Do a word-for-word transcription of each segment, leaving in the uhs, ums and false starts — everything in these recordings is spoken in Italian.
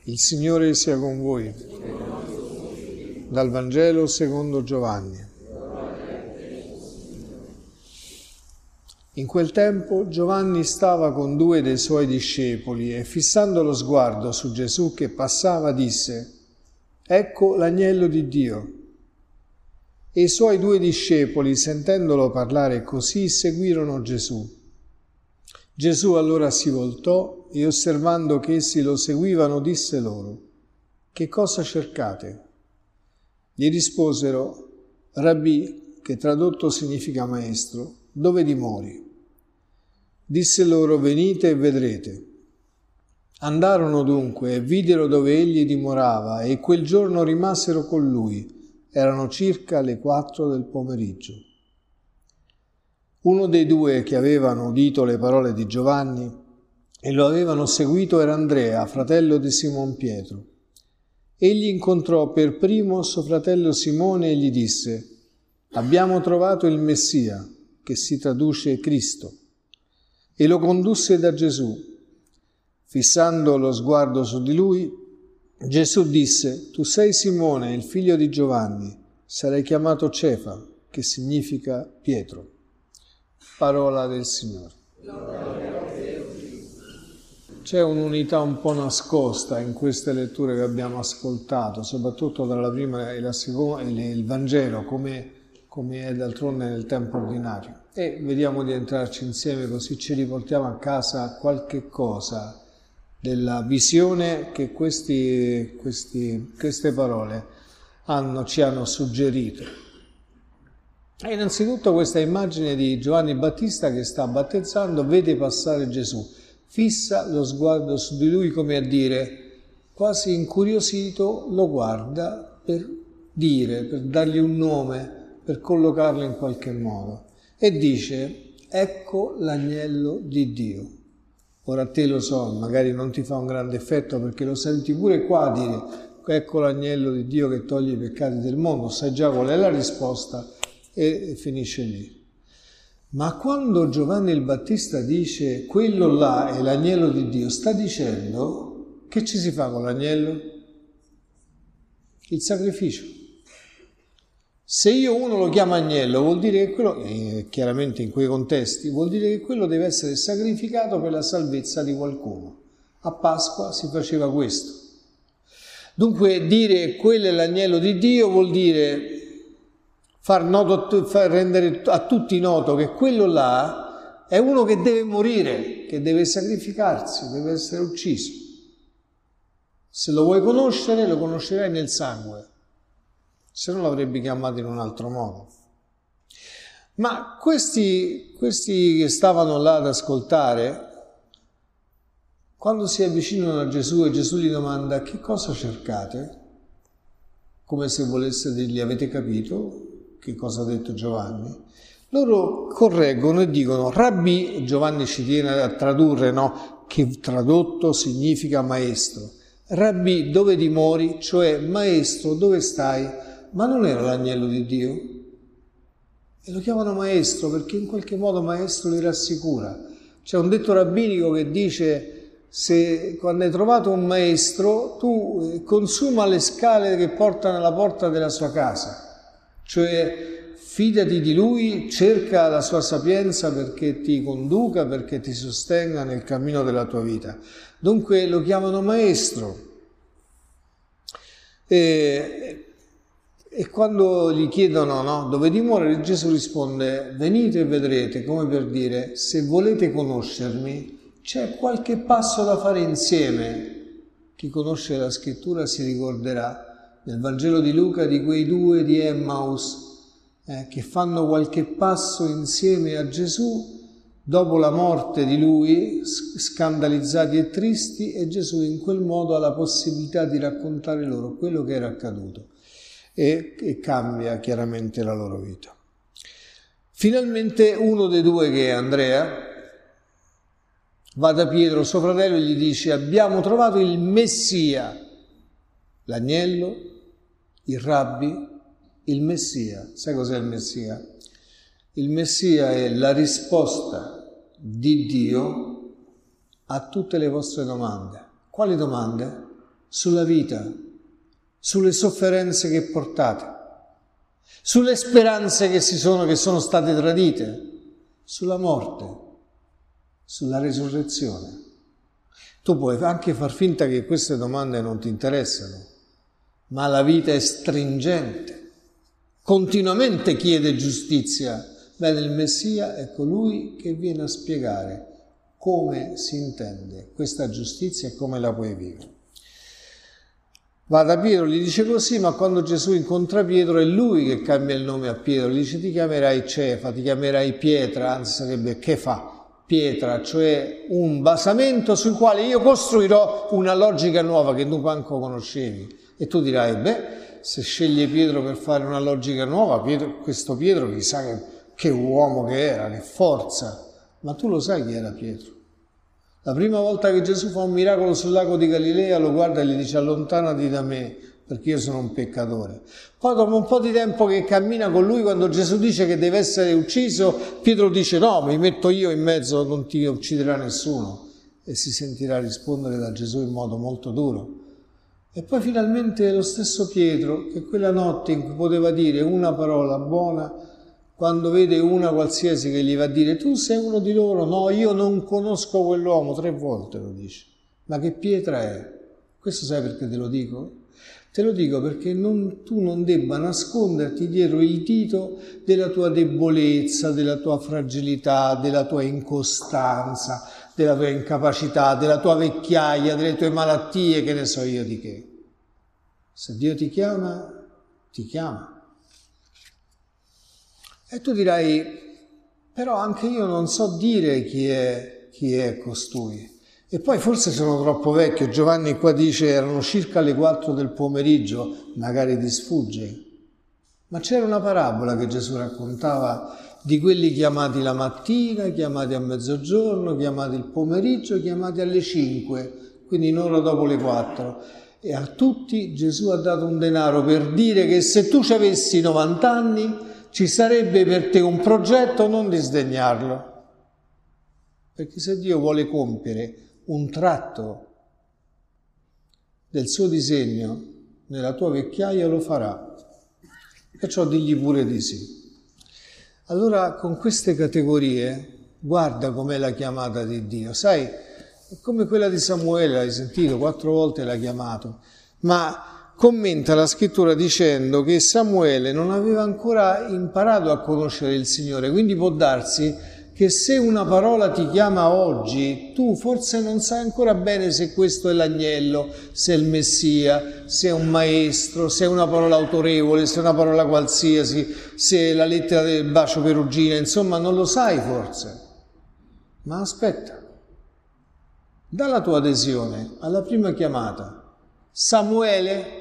Il Signore sia con voi. Dal Vangelo secondo Giovanni. In quel tempo Giovanni stava con due dei suoi discepoli e fissando lo sguardo su Gesù che passava disse: «Ecco l'agnello di Dio». E i suoi due discepoli, sentendolo parlare così, seguirono Gesù. Gesù allora si voltò e, osservando che essi lo seguivano, disse loro: «Che cosa cercate?» Gli risposero: «Rabbì», che tradotto significa maestro, «dove dimori?» Disse loro: «Venite e vedrete». Andarono dunque e videro dove egli dimorava e quel giorno rimasero con lui. Erano circa le quattro del pomeriggio. Uno dei due che avevano udito le parole di Giovanni e lo avevano seguito era Andrea, fratello di Simon Pietro. Egli incontrò per primo suo fratello Simone e gli disse: «Abbiamo trovato il Messia», che si traduce Cristo, e lo condusse da Gesù. Fissando lo sguardo su di lui, Gesù disse: «Tu sei Simone, il figlio di Giovanni, sarai chiamato Cefa», che significa Pietro. Parola del Signore. C'è un'unità un po' nascosta in queste letture che abbiamo ascoltato, soprattutto tra la prima e la seconda, e il Vangelo, come, come è d'altronde nel tempo ordinario. E vediamo di entrarci insieme, così ci riportiamo a casa qualche cosa della visione che questi, questi, queste parole hanno, ci hanno suggerito. E innanzitutto questa immagine di Giovanni Battista che sta battezzando, vede passare Gesù, fissa lo sguardo su di lui come a dire, quasi incuriosito, lo guarda per dire, per dargli un nome, per collocarlo in qualche modo, e dice: «Ecco l'agnello di Dio». Ora a te lo so, magari non ti fa un grande effetto perché lo senti pure qua dire: «Ecco l'agnello di Dio che toglie i peccati del mondo», sai già qual è la risposta e finisce lì. Ma quando Giovanni il Battista dice quello là è l'agnello di Dio, sta dicendo che ci si fa con l'agnello? Il sacrificio. Se io uno lo chiamo agnello, vuol dire che quello, eh, chiaramente in quei contesti, vuol dire che quello deve essere sacrificato per la salvezza di qualcuno. A Pasqua si faceva questo. Dunque dire quello è l'agnello di Dio vuol dire far, noto, far rendere a tutti noto che quello là è uno che deve morire, che deve sacrificarsi, deve essere ucciso. Se lo vuoi conoscere, lo conoscerai nel sangue. Se no l'avrebbe chiamato in un altro modo. Ma questi, questi che stavano là ad ascoltare, quando si avvicinano a Gesù e Gesù gli domanda: «Che cosa cercate?» Come se volesse dirgli: «Avete capito che cosa ha detto Giovanni?» Loro correggono e dicono: «Rabbì», Giovanni ci tiene a tradurre, no? Che tradotto significa maestro. «Rabbì, dove dimori?» Cioè, maestro, dove stai? Ma non era l'agnello di Dio? E lo chiamano maestro perché in qualche modo maestro li rassicura. C'è un detto rabbinico che dice: se quando hai trovato un maestro, tu consuma le scale che portano alla porta della sua casa. Cioè, fidati di lui, cerca la sua sapienza perché ti conduca, perché ti sostenga nel cammino della tua vita. Dunque lo chiamano maestro. E, E quando gli chiedono, no, dove dimora, Gesù risponde: «Venite e vedrete», come per dire: se volete conoscermi, c'è qualche passo da fare insieme. Chi conosce la scrittura si ricorderà nel Vangelo di Luca di quei due di Emmaus eh, che fanno qualche passo insieme a Gesù dopo la morte di lui, scandalizzati e tristi, e Gesù in quel modo ha la possibilità di raccontare loro quello che era accaduto. E, e cambia chiaramente la loro vita. Finalmente uno dei due, che è Andrea, va da Pietro, suo fratello, e gli dice: «Abbiamo trovato il Messia», l'agnello, il Rabbi, il Messia. Sai cos'è il Messia? Il Messia è la risposta di Dio a tutte le vostre domande. Quali domande? sulla vita, sulle sofferenze che portate, sulle speranze che si sono, che sono state tradite, sulla morte, sulla resurrezione. Tu puoi anche far finta che queste domande non ti interessano, ma la vita è stringente, continuamente chiede giustizia. Bene, il Messia è colui che viene a spiegare come si intende questa giustizia e come la puoi vivere. Va da Pietro, gli dice così, ma quando Gesù incontra Pietro è lui che cambia il nome a Pietro, gli dice ti chiamerai Cefa, ti chiamerai Pietra, anzi sarebbe Chefa, pietra, cioè un basamento sul quale io costruirò una logica nuova che tu manco conoscevi. E tu dirai, beh, se sceglie Pietro per fare una logica nuova, Pietro, questo Pietro chissà che, che uomo che era, che forza, ma tu lo sai chi era Pietro? La prima volta che Gesù fa un miracolo sul lago di Galilea lo guarda e gli dice allontanati da me perché io sono un peccatore. Poi dopo un po' di tempo che cammina con lui, quando Gesù dice che deve essere ucciso, Pietro dice no, mi metto io in mezzo, non ti ucciderà nessuno, e si sentirà rispondere da Gesù in modo molto duro. E poi finalmente lo stesso Pietro, che quella notte in cui poteva dire una parola buona, quando vede una qualsiasi che gli va a dire tu sei uno di loro, no, io non conosco quell'uomo, tre volte lo dice. Ma che pietra è? Questo sai perché te lo dico? Te lo dico perché non, tu non debba nasconderti dietro il dito della tua debolezza, della tua fragilità, della tua incostanza, della tua incapacità, della tua vecchiaia, delle tue malattie, che ne so io di che. Se Dio ti chiama, ti chiama. E tu dirai, però anche io non so dire chi è, chi è costui. E poi forse sono troppo vecchio. Giovanni qua dice erano circa le quattro del pomeriggio, magari ti sfugge. Ma c'era una parabola che Gesù raccontava di quelli chiamati la mattina, chiamati a mezzogiorno, chiamati il pomeriggio, chiamati alle cinque, quindi un'ora dopo le quattro. E a tutti Gesù ha dato un denaro per dire che se tu ci avessi novanta anni ci sarebbe per te un progetto, non disdegnarlo. Perché se Dio vuole compiere un tratto del suo disegno nella tua vecchiaia lo farà. Perciò digli pure di sì. Allora con queste categorie guarda com'è la chiamata di Dio. Sai, è come quella di Samuele, l'hai sentito, quattro volte l'ha chiamato, ma commenta la scrittura dicendo che Samuele non aveva ancora imparato a conoscere il Signore, quindi può darsi che se una parola ti chiama oggi, tu forse non sai ancora bene se questo è l'agnello, se è il Messia, se è un maestro, se è una parola autorevole, se è una parola qualsiasi, se è la lettera del bacio perugina, insomma non lo sai forse. Ma aspetta, dà la tua adesione alla prima chiamata. Samuele,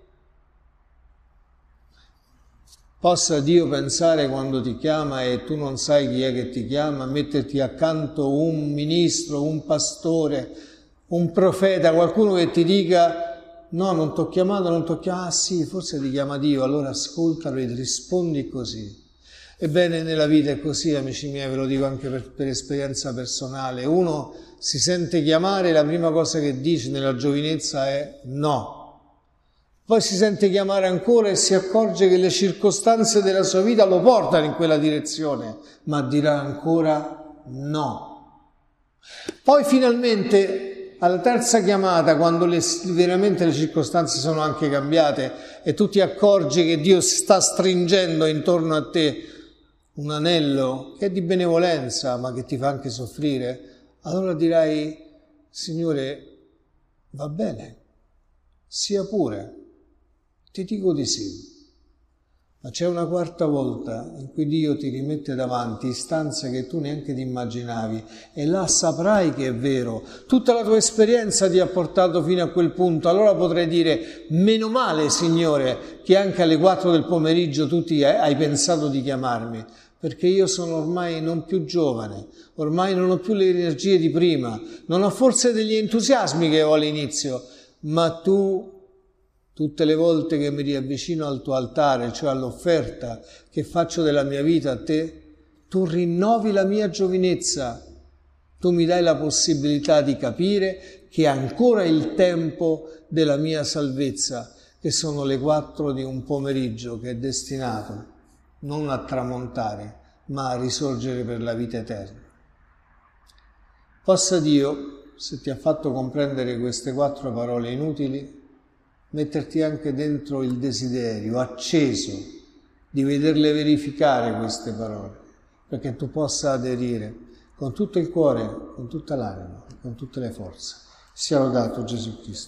possa Dio pensare quando ti chiama e tu non sai chi è che ti chiama, metterti accanto un ministro, un pastore, un profeta, qualcuno che ti dica no, non ti ho chiamato, non ti ho chiamato, ah sì, forse ti chiama Dio, allora ascoltalo e rispondi così. Ebbene, nella vita è così, amici miei, ve lo dico anche per, per esperienza personale. Uno si sente chiamare, la prima cosa che dice nella giovinezza è no. Poi si sente chiamare ancora e si accorge che le circostanze della sua vita lo portano in quella direzione, ma dirà ancora no. Poi finalmente alla terza chiamata, quando le, veramente le circostanze sono anche cambiate e tu ti accorgi che Dio sta stringendo intorno a te un anello che è di benevolenza ma che ti fa anche soffrire, allora dirai, Signore, va bene, sia pure. Ti dico di sì, ma c'è una quarta volta in cui Dio ti rimette davanti istanze che tu neanche ti immaginavi e là saprai che è vero. Tutta la tua esperienza ti ha portato fino a quel punto, allora potrai dire meno male Signore che anche alle quattro del pomeriggio tu ti hai pensato di chiamarmi, perché io sono ormai non più giovane, ormai non ho più le energie di prima, non ho forse degli entusiasmi che ho all'inizio, ma tu tutte le volte che mi riavvicino al tuo altare, cioè all'offerta che faccio della mia vita a te, tu rinnovi la mia giovinezza, Tu mi dai la possibilità di capire che è ancora il tempo della mia salvezza, che sono le quattro di un pomeriggio che è destinato non a tramontare, ma a risorgere per la vita eterna. Possa Dio, se ti ha fatto comprendere queste quattro parole inutili, metterti anche dentro il desiderio acceso di vederle verificare queste parole, perché tu possa aderire con tutto il cuore, con tutta l'anima, con tutte le forze. Sia lodato Gesù Cristo.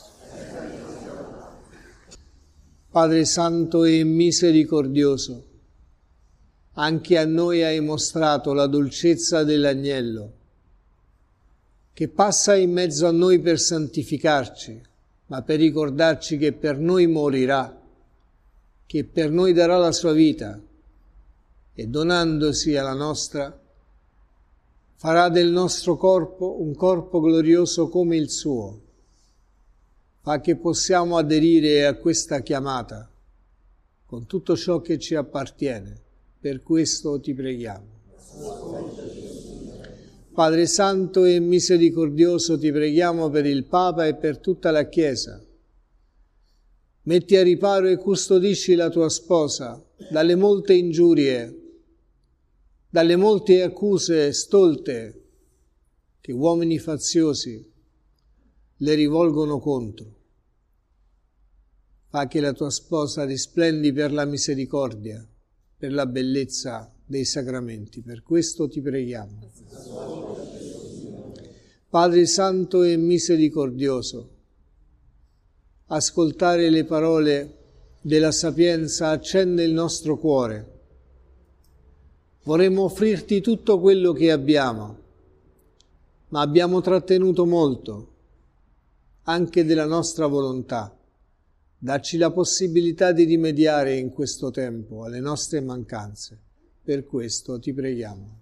Padre Santo e misericordioso, anche a noi hai mostrato la dolcezza dell'agnello, che passa in mezzo a noi per santificarci, ma per ricordarci che per noi morirà, che per noi darà la sua vita, e donandosi alla nostra, farà del nostro corpo un corpo glorioso come il suo. Fa che possiamo aderire a questa chiamata con tutto ciò che ci appartiene. Per questo ti preghiamo. Padre Santo e misericordioso, ti preghiamo per il Papa e per tutta la Chiesa. Metti a riparo e custodisci la tua sposa dalle molte ingiurie, dalle molte accuse stolte che uomini faziosi le rivolgono contro. Fa che la tua sposa risplendi per la misericordia, per la bellezza dei sacramenti. Per questo ti preghiamo. Padre Santo e misericordioso, ascoltare le parole della sapienza accende il nostro cuore. Vorremmo offrirti tutto quello che abbiamo, ma abbiamo trattenuto molto, anche della nostra volontà. Dacci la possibilità di rimediare in questo tempo alle nostre mancanze. Per questo ti preghiamo.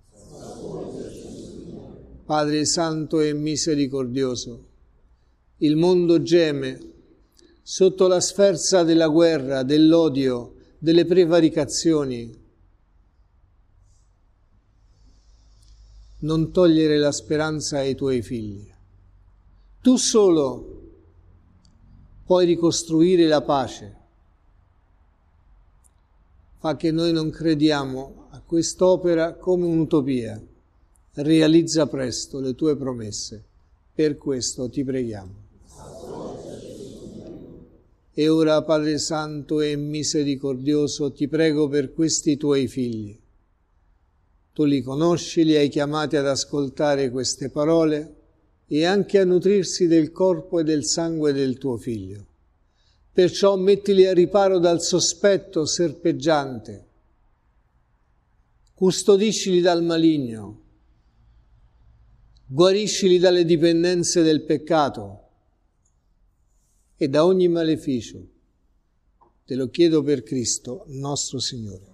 Padre Santo e misericordioso, il mondo geme sotto la sferza della guerra, dell'odio, delle prevaricazioni. Non togliere la speranza ai tuoi figli. Tu solo puoi ricostruire la pace. Fa che noi non crediamo a quest'opera come un'utopia. Realizza presto le tue promesse. Per questo ti preghiamo. E ora, Padre Santo e misericordioso, ti prego per questi tuoi figli. Tu li conosci, li hai chiamati ad ascoltare queste parole e anche a nutrirsi del corpo e del sangue del tuo Figlio. Perciò mettili a riparo dal sospetto serpeggiante, custodiscili dal maligno, guariscili dalle dipendenze del peccato e da ogni maleficio. Te lo chiedo per Cristo, nostro Signore.